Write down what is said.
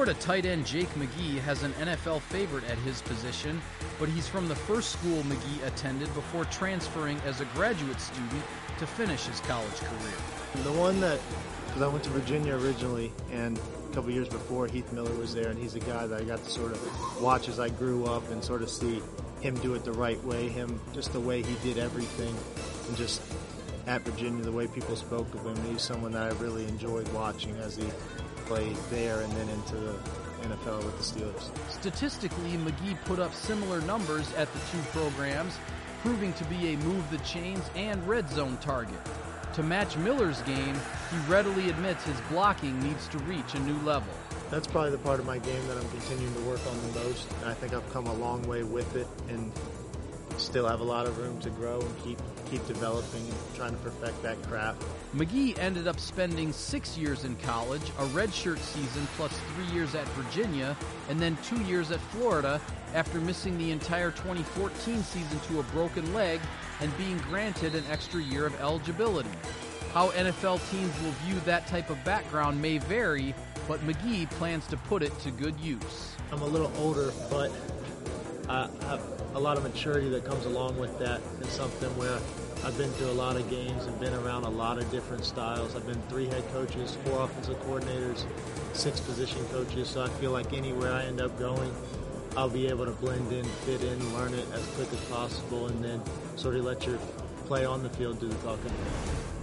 Florida tight end Jake McGee has an NFL favorite at his position, but he's from the first school McGee attended before transferring as a graduate student to finish his college career. The one that, because I went to Virginia originally, and a couple years before, Heath Miller was there, and he's a guy that I got to sort of watch as I grew up and sort of see him do it the right way, just the way he did everything, and just at Virginia, the way people spoke of him. He's someone that I really enjoyed watching as he played there and then into the NFL with the Steelers. Statistically, McGee put up similar numbers at the two programs, proving to be a move-the-chains and red zone target. To match Miller's game, he readily admits his blocking needs to reach a new level. That's probably the part of my game that I'm continuing to work on the most. And I think I've come a long way with it and still have a lot of room to grow and keep developing and trying to perfect that craft. McGee ended up spending 6 years in college, a redshirt season plus 3 years at Virginia, and then 2 years at Florida after missing the entire 2014 season to a broken leg and being granted an extra year of eligibility. How NFL teams will view that type of background may vary, but McGee plans to put it to good use. I'm a little older, but I have a lot of maturity that comes along with that, and something where I've been through a lot of games and been around a lot of different styles. I've been 3 head coaches, 4 offensive coordinators, 6 position coaches, so I feel like anywhere I end up going, I'll be able to blend in, fit in, learn it as quick as possible, and then sort of let your play on the field do the talking.